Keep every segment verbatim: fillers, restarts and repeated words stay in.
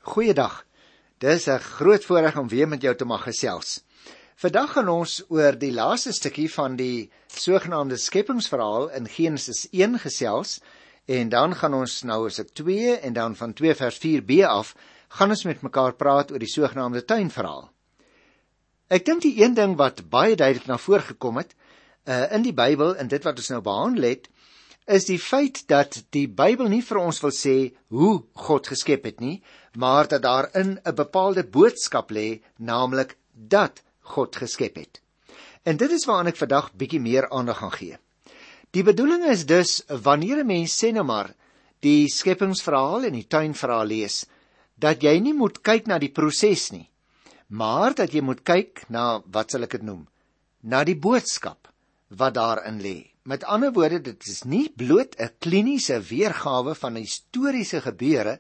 Goeiedag, dis 'n groot voorreg om weer met jou te mag gesels. Vandag gaan ons oor die laaste stukkie van die sogenaamde skepingsverhaal in Genesis een gesels, en dan gaan ons nou Hosea twee, en dan van twee vers vier b af, gaan ons met mekaar praat oor die sogenaamde tuinverhaal. Ek dink die een ding wat baie duidelik na vore gekom het, uh, in die Bybel, en dit wat ons nou behandel het, is die feit dat die Bybel nie vir ons wil sê hoe God geskep het nie, maar dat daarin 'n bepaalde boodskap lê, naamlik dat God geskep het. En dit is waaraan ek vandag bietjie meer aandag gaan gee. Die bedoeling is dus, wanneer 'n mens sê nou maar, die skepingsverhaal en die tuinverhaal lees, dat jy nie moet kyk na die proses nie, maar dat jy moet kyk na, wat sal ek dit noem, na die boodskap wat daarin lê. Met ander woorde, dit is nie bloot 'n kliniese weergawe van historiese gebeure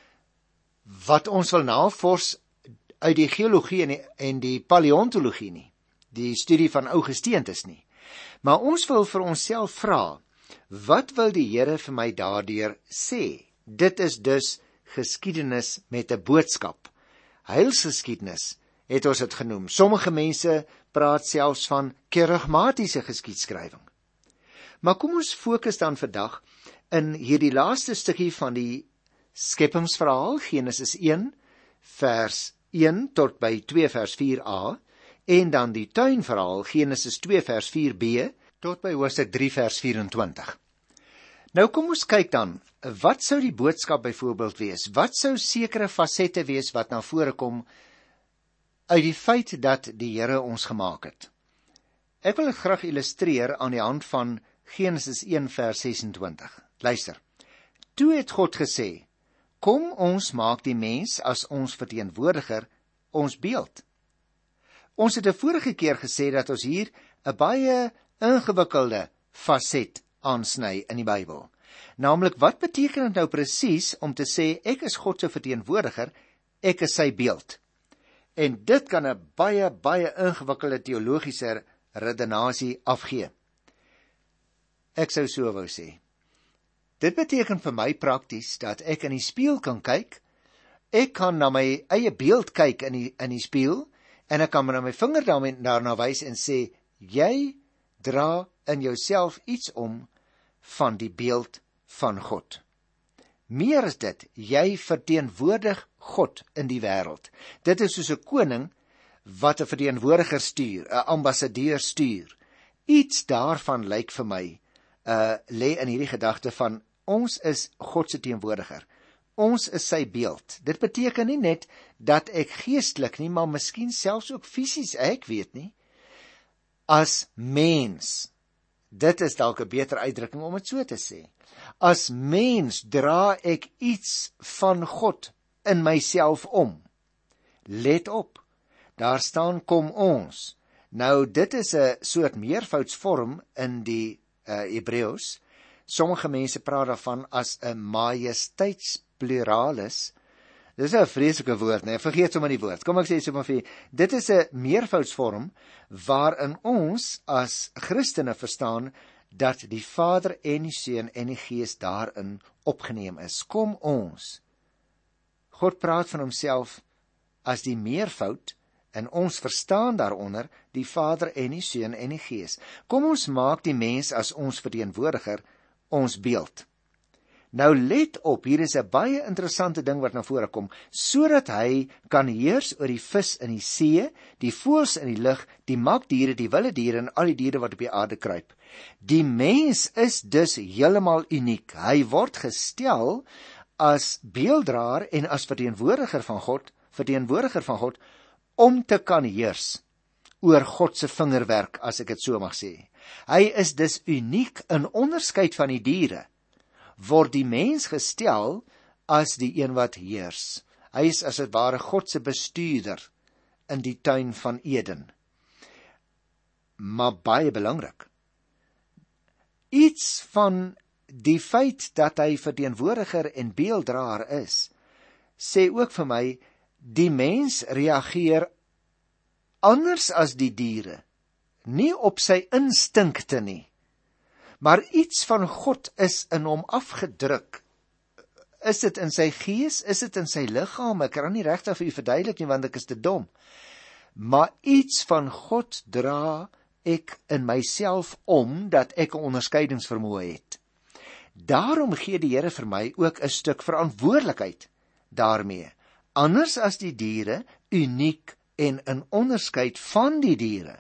wat ons wil navors uit die geologie en die, en die paleontologie nie, die studie van ou gesteentes nie. Maar ons wil vir onsself vra, wat wil die Here vir my daardeur sê? Dit is dus geskiedenis met 'n boodskap. Heilsgeskiedenis het ons dit genoem. Sommige mense praat selfs van kerigmatiese geskiedskrywing. Maar kom ons fokus dan vandag in hierdie laaste stukkie van die skepingsverhaal, Genesis een, vers een tot by twee vers vier a, en dan die tuinverhaal, Genesis twee vers vier b, tot by Hosea drie vers vyf-en-twintig. Nou kom ons kyk dan, wat sou die boodskap byvoorbeeld wees? Wat sou sekere fasette wees wat na vore kom uit die feit dat die Here ons gemaak het? Ek wil dit graag illustreer aan die hand van Genesis een vers ses-en-twintig. Luister, toe het God gesê, kom ons maak die mens as ons verteenwoordiger, ons beeld. Ons het 'n vorige keer gesê dat ons hier 'n baie ingewikkelde faset aansny in die Bybel. Naamlik, wat beteken dit nou presies om te sê, ek is God se verteenwoordiger, ek is sy beeld? En dit kan 'n baie, baie ingewikkelde teologiese redenasie afgee. Ek sou so wou sê. Dit beteken vir my prakties dat ek in die spieël kan kyk, ek kan na my eie beeld kyk in die, in die spieël, en ek kan na my vinger daarna wys en sê, jy dra in jouself iets om van die beeld van God. Meer is dit, jy verteenwoordig God in die wêreld. Dit is soos 'n koning wat 'n verteenwoordiger stuur, 'n ambassadeur stuur. Iets daarvan lyk vir my, uh, lê in hierdie gedagte van, ons is God se teenwoordiger. Ons is sy beeld. Dit beteken nie net dat ek geestelik nie, maar miskien selfs ook fisies, ek weet nie, as mens, dit is dalk 'n beter uitdrukking om dit so te sê, as mens dra ek iets van God in myself om. Let op, daar staan kom ons. Nou, dit is 'n soort meervoudsvorm in die uh, Hebreëus. Sommige mense praat daarvan as 'n majesteitspluralis. Dis 'n vreeslike woord, nee, vergeet sommer die woord. Kom ek sê sommer vir, dit is 'n meervoudsvorm waarin ons as Christene verstaan dat die Vader en die Seun en die Gees daarin opgeneem is. Kom ons. God praat van homself as die meervoud, en ons verstaan daaronder die Vader en die Seun en die Gees. Kom ons maak die mens as ons verteenwoordiger, ons beeld. Nou let op, hier is 'n baie interessante ding wat na vore kom, sodat hy kan heers oor die vis in die see, die voëls in die lug, die makdiere, die wilde diere en al die diere wat op die aarde kruip. Die mens is dus heeltemal uniek. Hy word gestel as beelddraer en as verteenwoordiger van God, verteenwoordiger van God, om te kan heers oor God se vingerwerk, as ek dit so mag sê. Hy is dus uniek in onderskeid van die diere, word die mens gestel as die een wat heers. Hy is as het ware God se bestuurder in die tuin van Eden. Maar baie belangrik, iets van die feit dat hy verteenwoordiger en beelddraer is, sê ook vir my, die mens reageer anders as die diere, nie op sy instinkte nie, maar iets van God is in hom afgedruk, Is dit in sy gees? Is dit in sy liggaam? Ek kan nie regtig vir u verduidelik nie, want ek is te dom. Maar iets van God dra ek in myself om, dat ek 'n onderskeidingsvermoë het. Daarom gee die Here vir my ook 'n stuk verantwoordelikheid daarmee. Anders as die diere, uniek en in onderskeid van die diere,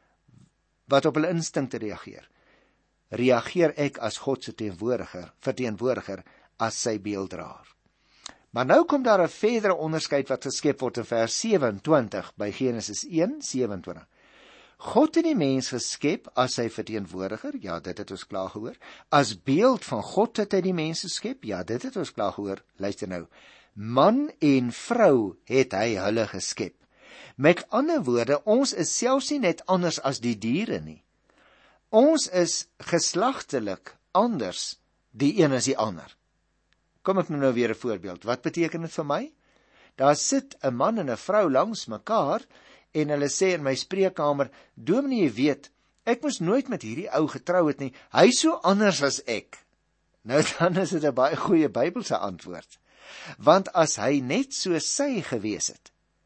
wat op hulle instinkte reageer, reageer ek as God se teenwoordiger, verteenwoordiger, as sy beelddraer. Maar nou kom daar 'n verdere onderskeid wat geskep word in vers sewe-en-twintig by Genesis een sewe-en-twintig. God het die mens geskep as sy verteenwoordiger, ja, dit het ons klaar gehoor. As beeld van God het hy die mens geskep, ja, dit het ons klaar gehoor. Luister nou, man en vrou het hy hulle geskep. Met ander woorde, ons is selfs nie net anders as die diere nie. Ons is geslagtelik anders, die een as die ander. Kom ek nou weer 'n voorbeeld. Wat beteken dit vir my? Daar sit 'n man en 'n vrou langs mekaar, en hulle sê in my spreekkamer, dominee, jy weet, ek moes nooit met hierdie ou getrou het nie, hy is so anders as ek. Nou dan is dit 'n baie goeie Bybelse antwoord. Want as hy net so sy gewees het,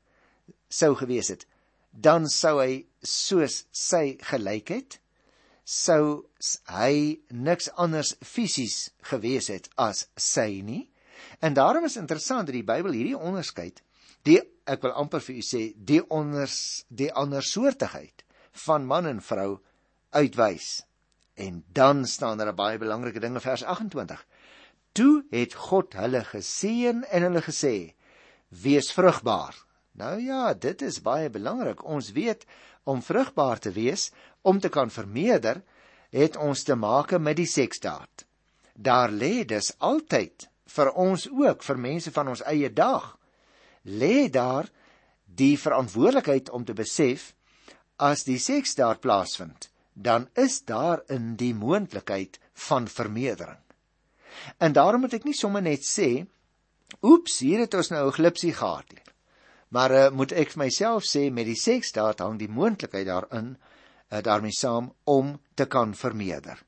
sou gewees het, dan sou hy soos sy gelyk het, sou hy niks anders fisies gewees het as sy nie. En daarom is interessant dat die Bybel hierdie onderskeid, die, ek wil amper vir u sê, die, onders, die andersoortigheid van man en vrou uitwys. En dan staan daar 'n baie belangrike ding in vers agt-en-twintig. Toe het God hulle geseën en hulle gesê, wees vrugbaar. Nou ja, dit is baie belangrik. Ons weet, om vrugbaar te wees, om te kan vermeerder, het ons te make met die seksdaad. Daar lê dus altyd, vir ons ook, vir mense van ons eie dag, lê daar die verantwoordelikheid om te besef, as die seksdaad plaasvind, dan is daar in die moontlikheid van vermeerdering. En daarom moet ek nie sommer net sê, oeps, hier het ons nou 'n glipsie gehad hier. Maar uh, moet ek vir myself sê, met die seksdaad hang die moontlikheid daarin, uh, daarmee saam, om te kan vermeerder.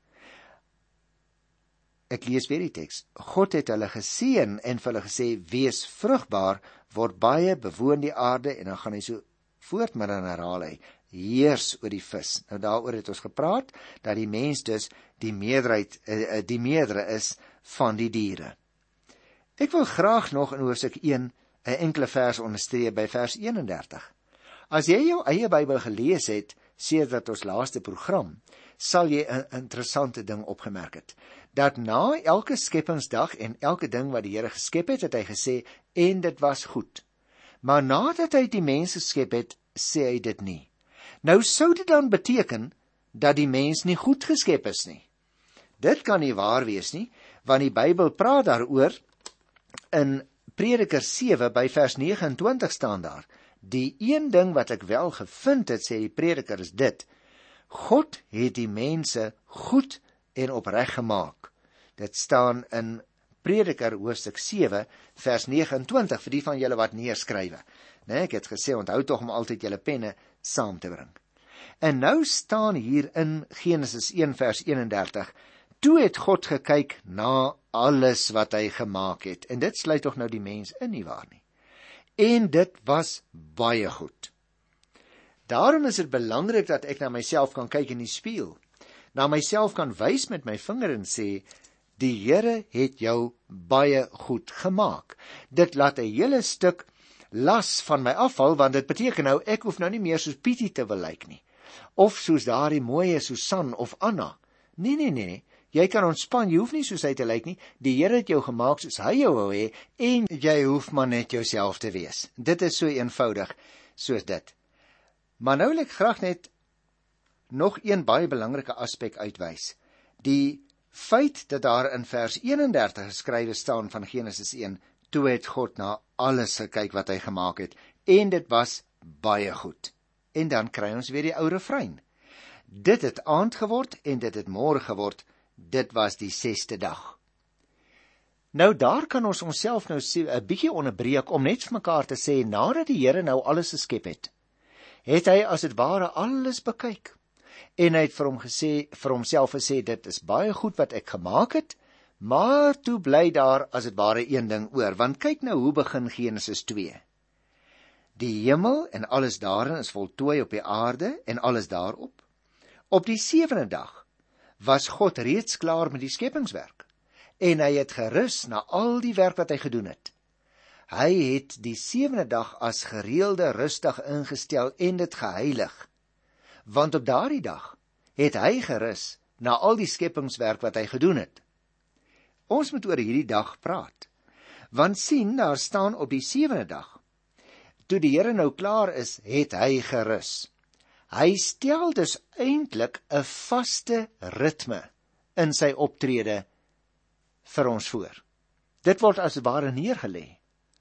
Ek lees weer die teks. God het hulle geseën en vir hulle gesê, wees vrugbaar, word baie, bewoon die aarde, en dan gaan hy so voort, maar dan herhaal hy, heers oor die vis. Nou daaroor het ons gepraat, dat die mens dus die meerderheid, uh, die meerdere is van die diere. Ek wil graag nog in hoofstuk een 'n enkele vers onderstreep by vers eenendertig. As jy jou eie Bybel gelees het, sedert ons laaste program, sal jy 'n interessante ding opgemerk het. Dat na elke skepingsdag en elke ding wat die Here geskep het, het hy gesê, en dit was goed. Maar nadat hy die mens geskep het, sê hy dit nie. Nou sou dit dan beteken, dat die mens nie goed geskep is nie. Dit kan nie waar wees nie, want die Bybel praat daaroor, in Prediker sewe by vers nege-en-twintig staan daar, die een ding wat ek wel gevind het, sê die prediker, is dit, God het die mense goed en opreg gemaak. Dit staan in Prediker hoofstuk sewe, vers nege-en-twintig, vir die van julle wat neerskrywe. Nee, ek het gesê, onthou tog om altyd julle penne saam te bring. En nou staan hier in Genesis een, vers eenendertig, toe het God gekyk na alles wat hy gemaak het, en dit sluit tog nou die mens in, nie waar nie. En dit was baie goed. Daarom is dit belangrik dat ek na myself kan kyk in die spieël, na myself kan wys met my vinger en sê, die Here het jou baie goed gemaak. Dit laat 'n hele stuk las van my afval, want dit beteken nou, ek hoef nou nie meer soos Pietie te wil lyk nie, of soos daardie mooie Susan of Anna. Nee, nee, nee, jy kan ontspan, jy hoef nie soos hy te lyk nie, die Here het jou gemaak soos hy jou wou hê, en jy hoef maar net jouself te wees. Dit is so eenvoudig, soos dit. Maar nou wil ek graag net nog een baie belangrike aspek uitwys. Die feit dat daar in vers eenendertig geskrywe staan van Genesis een, toe het God na alles gekyk wat hy gemaak het, en dit was baie goed. En dan kry ons weer die ou refrein. Dit het aand geword, en dit het môre geword, dit was die sesde dag. Nou daar kan ons onsself nou 'n bietjie onderbreek, om net vir mekaar te sê, nadat die Here nou alles geskep het, het hy as dit ware alles bekyk, en hy het vir hom gesê, vir homself gesê, dit is baie goed wat ek gemaak het, Maar toe bly daar as het ware een ding oor, want kyk nou hoe begin Genesis twee. Die hemel en alles daarin is voltooi op die aarde en alles daarop. Op die sewende dag was God reeds klaar met die skepingswerk en hy het gerus na al die werk wat hy gedoen het. Hy het die sewende dag as gereelde rustdag ingestel en dit geheilig, want op daardie dag het hy gerus na al die skepingswerk wat hy gedoen het. Ons moet oor hierdie dag praat, want sien, daar staan op die sewende dag, toe die Here nou klaar is, het hy gerus. Hy stel dus eintlik 'n vaste ritme in sy optrede vir ons voor. Dit word as ware neergelê.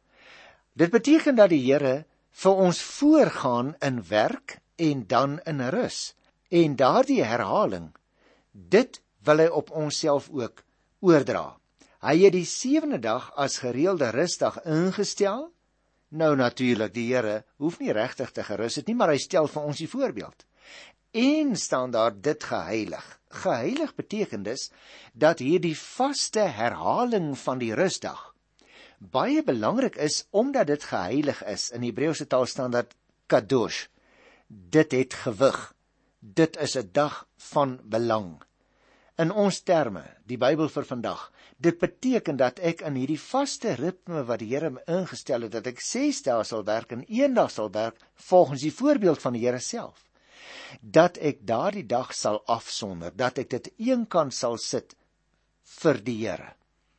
Dit beteken dat die Here vir ons voorgaan in werk en dan in rus. En daardie herhaling, dit wil hy op onsself ook oordra. Hy het die sewende dag as gereelde rustdag ingestel. Nou natuurlik, die Here hoef nie regtig te gerus het nie, maar hy stel vir ons die voorbeeld. En staan daar dit geheilig. Geheilig beteken dus dat hier die vaste herhaling van die rustdag baie belangrik is, omdat dit geheilig is. In die Hebreëse taal staan dat kadosh. Dit het gewig. Dit is 'n dag van belang. In ons terme, die Bybel vir vandag, dit beteken dat ek in hierdie vaste ritme wat die Here ingestel het, dat ek ses dae sal werk en een dag sal werk, volgens die voorbeeld van die Here self. Dat ek daardie dag sal afsonder, dat ek dit eenkant sal sit vir die Here.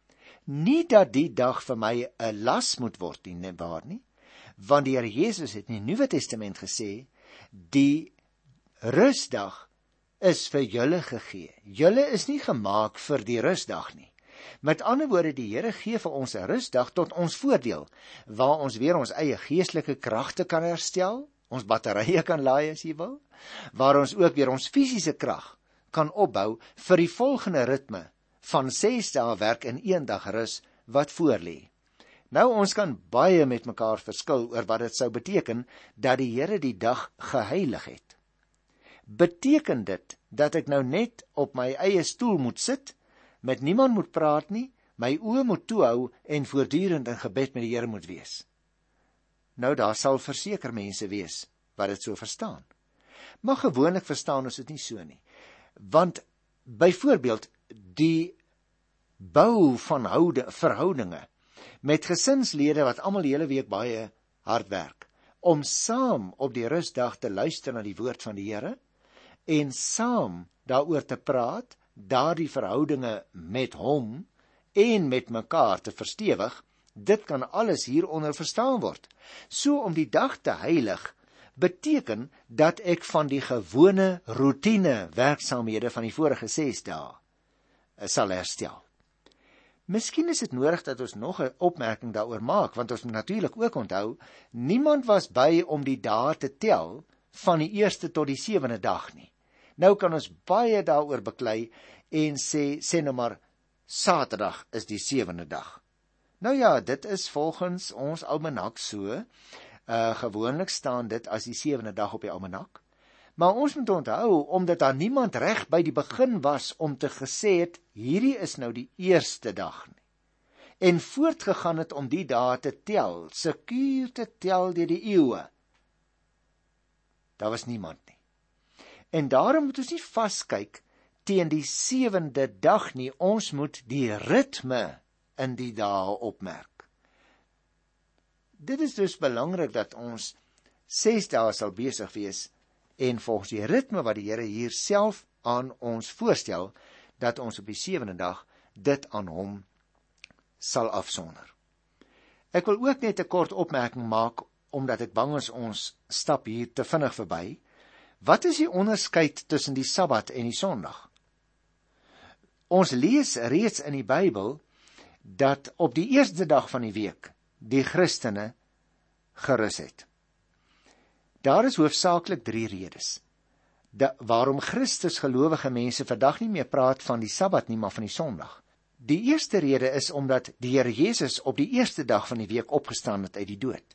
Nie dat die dag vir my 'n las moet word nie, nie waar nie, want die Here Jesus het in die Nuwe Testament gesê, die rustdag is vir julle gegee. Julle is nie gemaak vir die rustdag nie. Met ander woorde, die Here gee vir ons 'n rustdag tot ons voordeel, waar ons weer ons eie geestelike kragte kan herstel, ons batterye kan laai as jy wil, waar ons ook weer ons fisiese krag kan opbou vir die volgende ritme van ses dae werk en een dag rus wat voorlê. Nou, ons kan baie met mekaar verskil oor wat dit sou beteken dat die Here die dag geheilig het. Beteken dit dat ek nou net op my eie stoel moet sit, met niemand moet praat nie, my oë moet toehou en voortdurend in gebed met die Here moet wees? Nou, daar sal verseker mense wees wat dit so verstaan. Maar gewoonlik verstaan ons dit nie so nie. Want byvoorbeeld die bou van houde, verhoudinge met gesinslede wat almal die hele week baie hard werk, om saam op die rustdag te luister na die woord van die Here en saam daaroor te praat, daardie verhoudinge met hom en met mekaar te verstewig, dit kan alles hieronder verstaan word. So om die dag te heilig beteken dat ek van die gewone roetine werksaamhede van die vorige ses dae sal herstel. Miskien is dit nodig dat ons nog 'n opmerking daaroor maak, want ons moet natuurlik ook onthou, niemand was by om die dae te tel van die eerste tot die sewende dag nie. Nou kan ons baie daaroor beklei en sê, sê nou maar, Saterdag is die sewende dag. Nou ja, dit is volgens ons almanak so, uh, gewoonlik staan dit as die sewende dag op die almanak, maar ons moet onthou, omdat daar niemand reg by die begin was om te gesê het, hierdie is nou die eerste dag nie, en voortgegaan het om die dae te tel, sekuur te tel deur die eeue, daar was niemand nie. En daarom moet ons nie vaskyk teen die sewende dag nie, ons moet die ritme in die dae opmerk. Dit is dus belangrik dat ons ses dae sal besig wees en volgens die ritme wat die Here hier self aan ons voorstel, dat ons op die sewende dag dit aan hom sal afsonder. Ek wil ook net 'n kort opmerking maak, omdat ek bang is ons stap hier te vinnig verby. Wat is die onderskeid tussen die Sabbat en die Sondag? Ons lees reeds in die Bybel dat op die eerste dag van die week die Christene gerus het. Daar is hoofsaaklik drie redes da, waarom Christus gelowige mense vandag nie meer praat van die Sabbat nie, maar van die Sondag. Die eerste rede is omdat die Here Jesus op die eerste dag van die week opgestaan het uit die dood.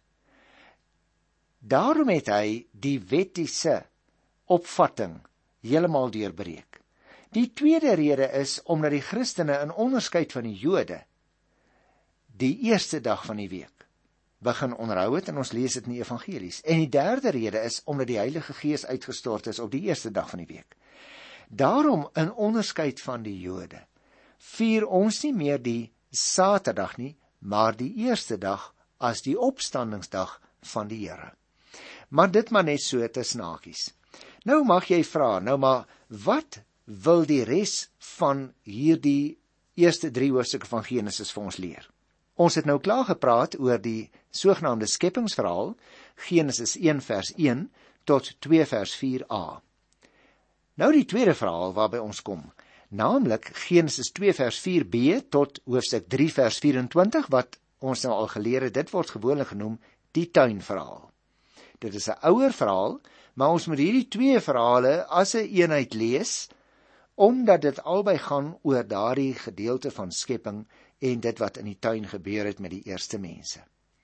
Daarom het hy die wettiese opvatting heeltemal deurbreek. Die tweede rede is omdat die Christene in onderskeid van die Jode die eerste dag van die week begin onderhou het, en ons lees dit in die evangelies. En die derde rede is omdat die Heilige Gees uitgestort is op die eerste dag van die week. Daarom, in onderskeid van die Jode, vier ons nie meer die Saterdag nie, maar die eerste dag as die opstandingsdag van die Here. Maar dit maar net so te snakies. Nou mag jy vra, nou maar, wat wil die res van hierdie eerste drie hoofstukke van Genesis vir ons leer? Ons het nou klaar gepraat oor die sogenaamde skepingsverhaal, Genesis een vers een tot twee vers vier a. Nou die tweede verhaal waarby ons kom, naamlik Genesis twee vers vier b tot hoofstuk drie vers vyf-en-twintig, wat ons nou al geleer het, dit word gewoonlik genoem die tuinverhaal. Dit is 'n ouer verhaal, maar ons moet hierdie twee verhale as 'n eenheid lees, omdat dit albei gaan oor daardie gedeelte van skepping en dit wat in die tuin gebeur het met die eerste mense.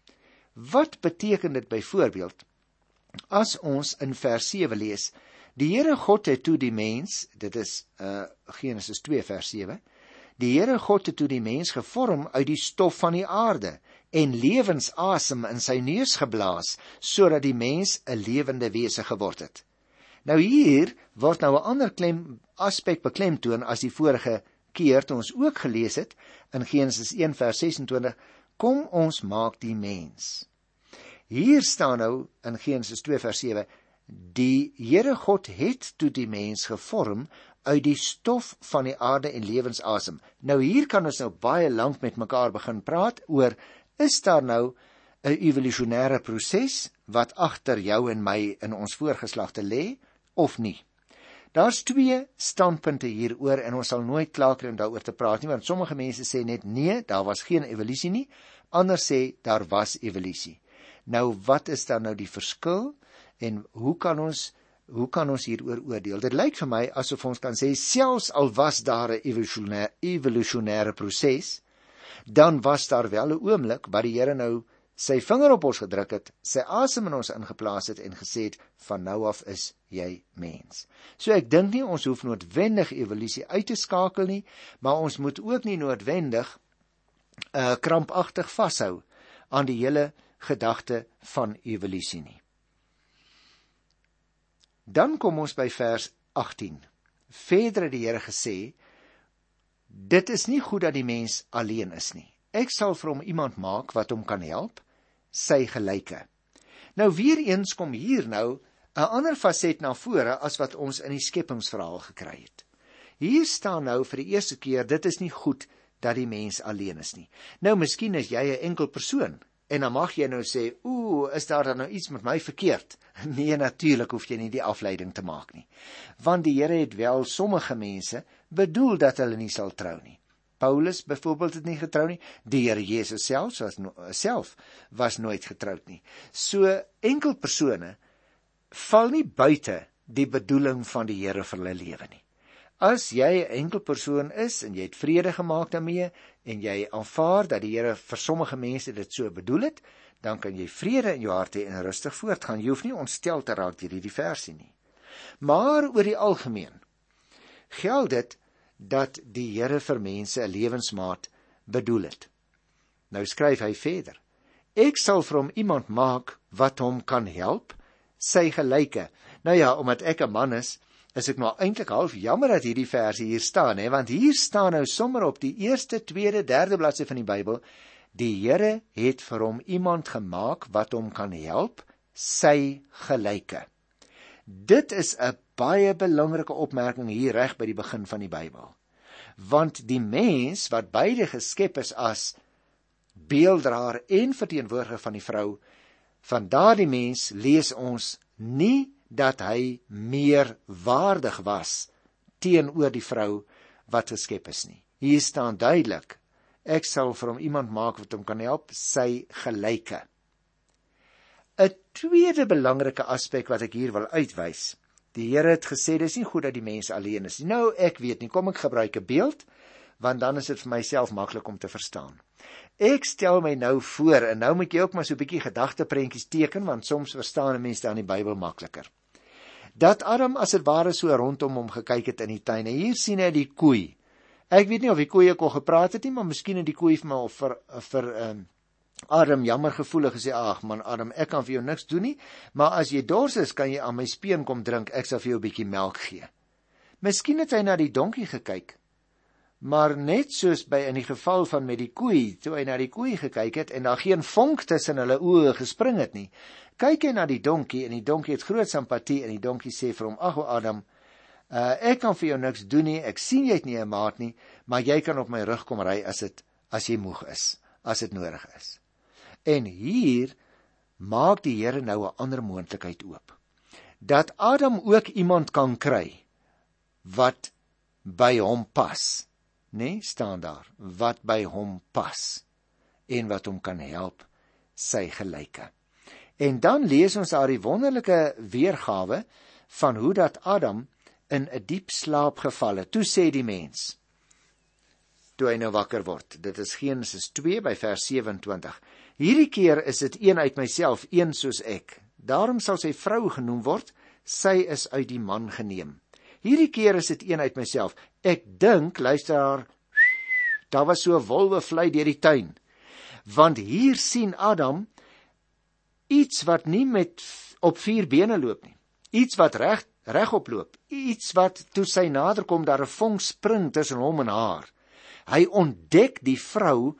Wat beteken dit byvoorbeeld as ons in vers sewe lees, die Here God het toe die mens, dit is uh, Genesis twee vers sewe, die Here God het toe die mens gevorm uit die stof van die aarde en lewensasem in sy neus geblaas, sodat die mens 'n lewende wese geword het. Nou hier word nou 'n ander klem aspek beklemtoon as die vorige keer toe ons ook gelees het in Genesis een vers ses-en-twintig, kom ons maak die mens. Hier staan nou in Genesis twee vers sewe, die Here God het toe die mens gevorm uit die stof van die aarde en lewensasem. Nou hier kan ons nou baie lank met mekaar begin praat oor, is daar nou 'n evolusionêre proses wat agter jou en my in ons voorgeslagte lê of nie? Daar's twee standpunte hieroor en ons sal nooit klaar kry om daaroor te praat nie, want sommige mense sê net nee, daar was geen evolusie nie, ander sê daar was evolusie. Nou wat is dan nou die verskil en hoe kan ons hoe kan ons hieroor oordeel? Dit lyk vir my asof ons kan sê selfs al was daar 'n evolusionêre evolusionêre proses, dan was daar wel 'n oomblik wat die Here nou sy vinger op ons gedruk het, sy asem in ons ingeplaas het en gesê het, van nou af is jy mens. So ek dink nie ons hoef noodwendig evolusie uit te skakel nie, maar ons moet ook nie noodwendig uh, krampagtig vashou aan die hele gedagte van evolusie nie. Dan kom ons by vers agttien. Verder het die Here gesê, dit is nie goed dat die mens alleen is nie. Ek sal vir hom iemand maak wat hom kan help, sy gelyke. Nou weer eens kom hier nou 'n ander faset na vore as wat ons in die skepingsverhaal gekry het. Hier staan nou vir die eerste keer, dit is nie goed dat die mens alleen is nie. Nou miskien is jy 'n enkel persoon, en dan mag jy nou sê, oeh, is daar dan nou iets met my verkeerd? Nee, natuurlik hoef jy nie die afleiding te maak nie. Want die Here het wel sommige mense bedoel dat hulle nie sal trou nie. Paulus byvoorbeeld het nie getrou nie, die Here Jesus self was, no, self was nooit getroud nie. So enkel persone val nie buite die bedoeling van die Here vir hulle lewe nie. As jy 'n enkel persoon is en jy het vrede gemaak daarmee en jy aanvaar dat die Here vir sommige mense dit so bedoel het, dan kan jy vrede in jou hart hê en rustig voortgaan. Jy hoef nie ontstel te raak deur hierdie versie nie. Maar oor die algemeen geld dit dat die Here vir mense 'n lewensmaat bedoel het. Nou skryf hy verder, ek sal vir hom iemand maak wat hom kan help, sy gelyke. Nou ja, omdat ek 'n man is, is ek nou eintlik half jammer dat hierdie versie hier staan, hè, want hier staan nou sommer op die eerste, tweede, derde bladsy van die Bybel, die Here het vir hom iemand gemaak wat hom kan help, sy gelyke. Dit is 'n baie belangrike opmerking hier reg by die begin van die Bybel. Want die mens wat beide geskep is as beelddraer en verteenwoordiger van die vrou, van daardie mens lees ons nie dat hy meer waardig was teenoor die vrou wat geskep is nie. Hier staan duidelik, ek sal vir hom iemand maak wat hom kan help, sy gelyke. 'n Tweede belangrike aspek wat ek hier wil uitwys, die Here het gesê, dis nie goed dat die mens alleen is. Nou, ek weet nie, kom ek gebruik 'n beeld, want dan is dit vir myself maklik om te verstaan. Ek stel my nou voor, en nou moet jy ook maar so 'n bietjie gedagteprentjies teken, want soms verstaan 'n mens dan die Bybel makliker. dat Adam as het ware so rondom hom gekyk het in die tuin, en hier sien hy die koei. Ek weet nie of die koeie kon gepraat het nie, maar miskien het die koei vir my of vir, vir um, Adam jammer gevoelig gesê, ag man Adam, ek kan vir jou niks doen nie, maar as jy dors is, kan jy aan my speen kom drink, ek sal vir jou 'n bietjie melk gee. Miskien het hy na die donkie gekyk, maar net soos by in die geval van met die koei, toe hy na die koei gekyk het, en daar geen vonk tussen hulle oë gespring het nie, kyk hy na die donkie, en die donkie het groot simpatie, en die donkie sê vir hom, ag o Adam, uh, ek kan vir jou niks doen nie, ek sien jy het nie 'n maat nie, maar jy kan op my rug kom ry as dit, as jy moeg is, as dit nodig is. En hier maak die Here nou 'n ander moontlikheid oop, dat Adam ook iemand kan kry, wat by hom pas, nee, staan daar, wat by hom pas, en wat hom kan help, sy gelyke. En dan lees ons daar die wonderlike weergawe, van hoe dat Adam in 'n diep slaap geval het. Toe sê die mens, toe hy nou wakker word, dit is Genesis twee by vers sewe-en-twintig, hierdie keer is dit een uit myself, een soos ek, daarom sal sy vrou genoem word, sy is uit die man geneem. Hierdie keer is dit een uit myself, ek dink, luister daar, daar was so 'n wolwe vlei deur die tuin, want hier sien Adam iets wat nie met op vier bene loop nie, iets wat reg regop loop, iets wat toe sy naderkom daar 'n vonk spring tussen hom en haar. Hy ontdek die vrou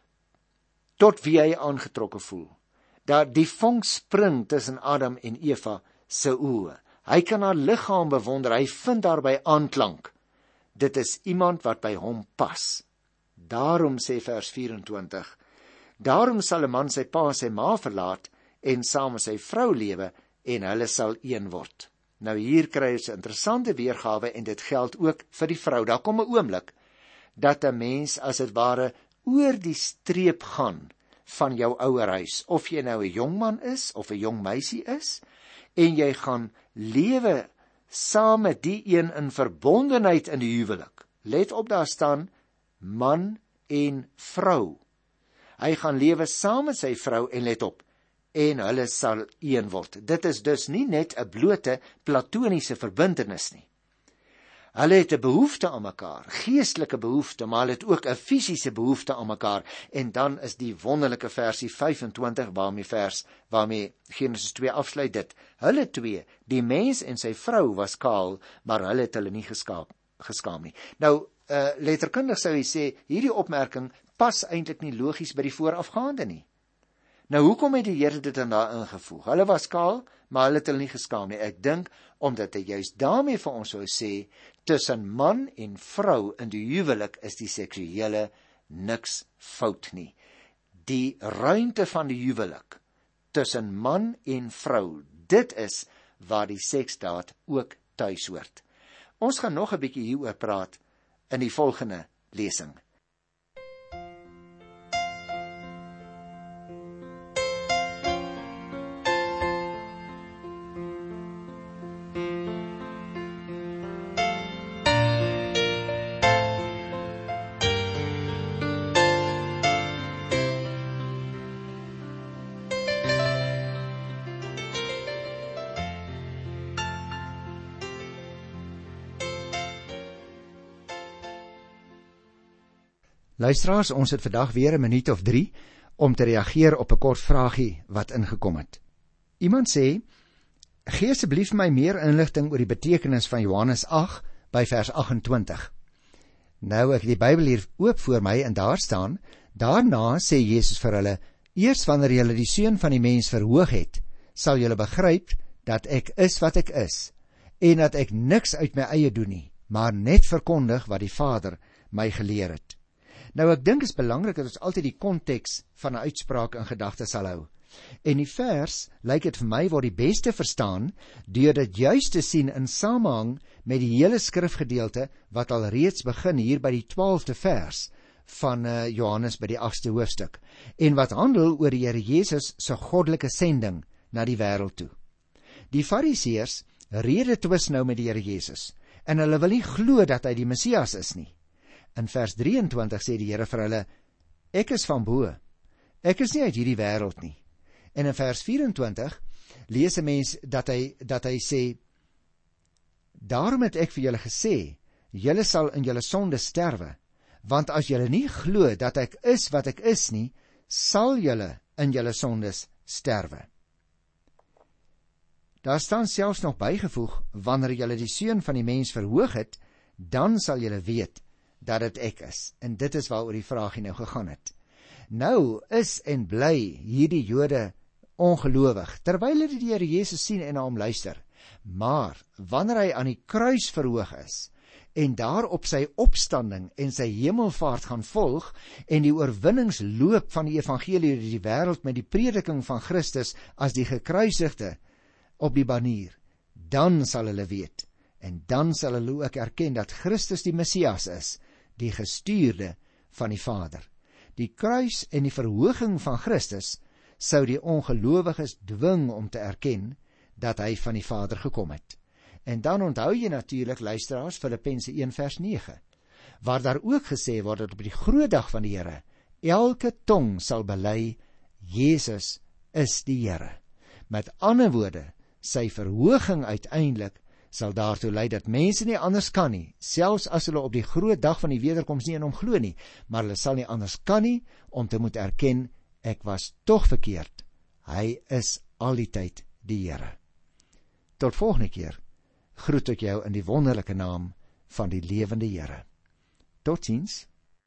tot wie hy aangetrokke voel. Dat die vonk spring tussen Adam en Eva se oë. Hy kan haar liggaam bewonder, hy vind daarby aanklank. Dit is iemand wat by hom pas. Daarom sê vers vyf-en-twintig, daarom sal 'n man sy pa en sy ma verlaat en saam met sy vrou lewe en hulle sal een word. Nou hier kry ons 'n interessante weergawe en dit geld ook vir die vrou. Daar kom 'n oomblik dat 'n mens as dit ware oor die streep gaan van jou ouerhuis, of jy nou 'n jong man is of 'n jong meisie is, en jy gaan lewe saam met die een in verbondenheid in die huwelik. Let op, daar staan man en vrou. Hy gaan lewe saam met sy vrou en let op, en hulle sal een word. Dit is dus nie net 'n blote platoniese verbintenis nie. Hulle het 'n behoefte aan mekaar, geestelike behoefte, maar hulle het ook 'n fisiese behoefte aan mekaar. En dan is die wonderlike versie vyf-en-twintig waarmee vers waarmee Genesis twee afsluit dit. Hulle twee, die mens en sy vrou was kaal, maar hulle het hulle nie geskaap, geskaam nie. Nou, uh, letterkundig sou jy sê, hierdie opmerking pas eintlik nie logies by die voorafgaande nie. Nou, hoekom het die Here dit dan daar ingevoeg? Hulle was kaal, maar hulle het hulle nie geskaam nie. Ek dink, omdat hy juist daarmee vir ons sou sê, tussen man en vrou in die huwelik is die seksuele niks fout nie. Die ruimte van die huwelik, tussen man en vrou, dit is waar die seksdaad ook tuis hoort. Ons gaan nog 'n bietjie hieroor praat in die volgende lesing. Luisteraars, ons het vandag weer 'n minuut of drie om te reageer op 'n kort vraagie wat ingekom het. Iemand sê, gee asseblief my meer inligting oor die betekenis van Johannes agt by vers agt-en-twintig. Nou, ek het die Bybel hier oop voor my en daar staan, daarna sê Jesus vir hulle, eers wanneer julle die Seun van die mens verhoog het, sal julle begryp dat ek is wat ek is, en dat ek niks uit my eie doen nie, maar net verkondig wat die Vader my geleer het. Nou, ek dink is belangrik dat ons altyd die konteks van 'n uitspraak in gedagte sal hou. En die vers, lyk dit vir my, word die beste verstaan deur dit juist te sien in samehang met die hele skrifgedeelte wat al reeds begin hier by die twaalfde vers van uh, Johannes by die agste hoofstuk, en wat handel oor die Here Jesus se goddelike sending na die wêreld toe. Die Fariseërs rede twis nou met die Here Jesus, en hulle wil nie glo dat hy die Messias is nie. In vers drieëntwintig sê die Here vir hulle, ek is van bo, ek is nie uit hierdie wêreld nie. En in vers vyf-en-twintig lees 'n mens dat hy, dat hy sê, Daarom het ek vir julle gesê, julle sal in julle sonde sterwe, want as julle nie glo dat ek is wat ek is nie, sal julle in julle sondes sterwe. Daar staan selfs nog bygevoeg, wanneer julle die Seun van die mens verhoog het, dan sal julle weet dat dit ek is. En dit is waaroor die vraagie nou gegaan het. Nou is en bly hierdie Jode ongelowig, terwyl hulle die Here Jesus sien en na hom luister. Maar wanneer hy aan die kruis verhoog is, en daar op sy opstanding en sy hemelvaart gaan volg, en die oorwinningsloop van die evangelie oor die wêreld met die prediking van Christus as die gekruisigde op die banier, dan sal hulle weet, en dan sal hulle ook erken dat Christus die Messias is, die gestuurde van die Vader. Die kruis en die verhoging van Christus sou die ongelowiges dwing om te erken dat hy van die Vader gekom het. En dan onthou jy natuurlik, luisteraars, Filippense een vers nege, waar daar ook gesê word dat op die groot dag van die Here elke tong sal bely, Jesus is die Here. Met ander woorde, sy verhoging uiteindelik sal daartoe lei dat mense nie anders kan nie, selfs as hulle op die groot dag van die wederkoms nie in hom glo nie, maar hulle sal nie anders kan nie om te moet erken, ek was tog verkeerd. Hy is al die tyd die Here. Tot volgende keer groet ek jou in die wonderlike naam van die lewende Here. Totsiens.